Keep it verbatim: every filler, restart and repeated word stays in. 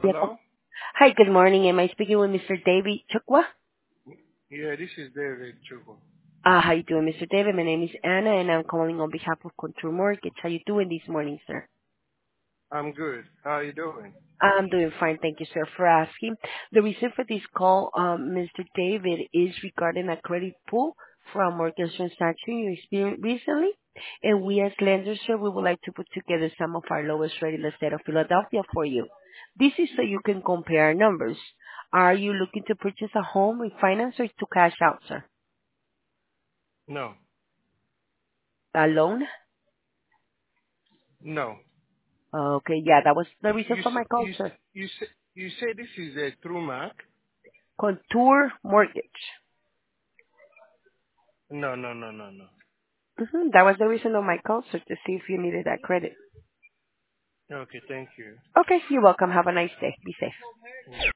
Yes. Hello? Hi, good morning. Am I speaking with Mister David Chukwa? Yeah, this is David Chugo. Uh, how you doing, Mister David? My name is Anna, and I'm calling on behalf of Contour Mortgage. How you doing this morning, sir? I'm good. How are you doing? I'm doing fine. Thank you, sir, for asking. The reason for this call, um, Mister David, is regarding a credit pool from mortgage transaction you experienced recently. And we as lenders, sir, we would like to put together some of our lowest rate in the state of Philadelphia for you. This is so you can compare numbers. Are you looking to purchase a home, refinance, or to cash out, sir? No. A loan? No. Okay, yeah, that was the reason You for my s- call, you sir. s- you say you say this is a true mark? Contour Mortgage. No, no, no, no, no. hmm That was the reason of my call, sir, to see if you needed that credit. Okay, thank you. Okay, you're welcome. Have a nice day. Be safe.